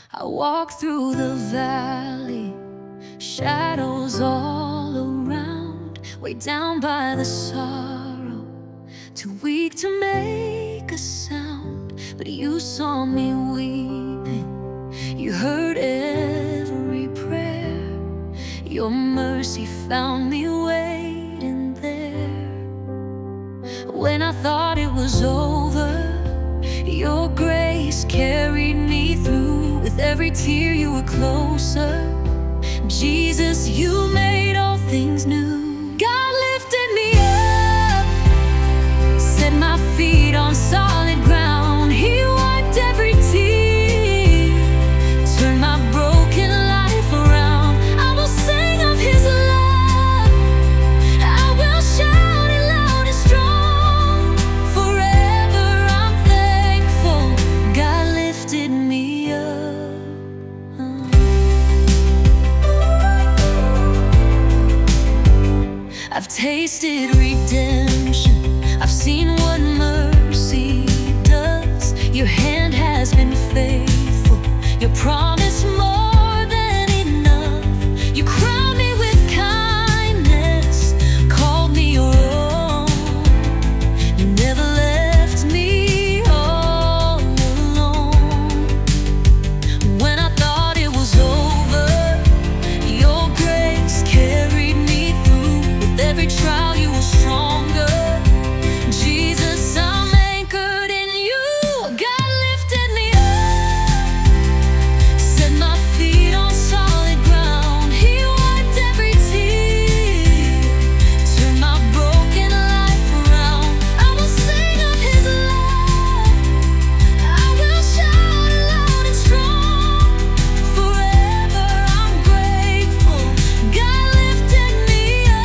I walk through the valley, shadows all around, way down by the sorrow, too weak to make a sound. But you saw me weeping, you heard every prayer. Your mercy found me waiting there. When I thought it was over, your grace carried me through. With every tear you were closer. Jesus, you made all things new. God lifted me up, set my feet on solid ground. He wiped every tear, turned my broken life around. I will sing of His love, I will shout it loud and strong. Forever I'm thankful God lifted me up. I've tasted redemption, I've seen what mercy does. Your hand has been faithful, your promise more than enough. You crowned me with kindness, called me your own. You never left me all alone. When I thought it was over, your grace carried me through. With every trial you were stronger. Jesus, I'm anchored in you. God lifted me up, set my feet on solid ground. He wiped every tear, turned my broken life around. I will sing of His love, I will shout it loud and strong. Forever I'm grateful God lifted me up.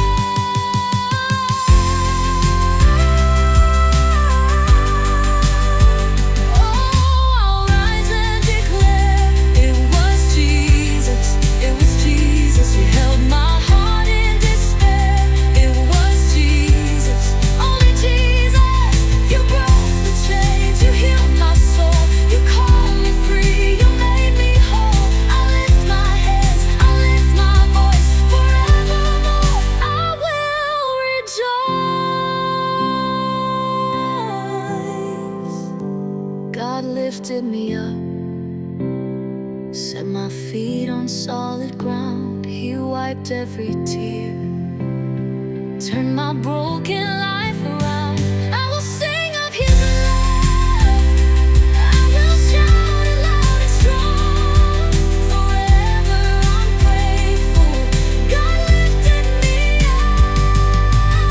Oh, I'll rise and declare, it was Jesus, it was Jesus. You held my heart in despair. It was Jesus, only Jesus. You broke the chains, you healed my soul. You called me free, you made me whole. I lift my hands, I lift my voice. Forevermore I will rejoice. God lifted me up, set my feet on solid ground. He wiped every tear, turned my broken life around. I will sing of His love, I will shout it loud and strong. Forever I'm grateful God lifted me up.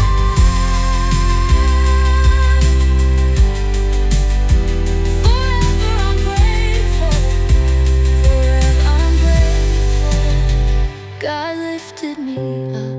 Forever I'm grateful, forever I'm grateful God lifted me up.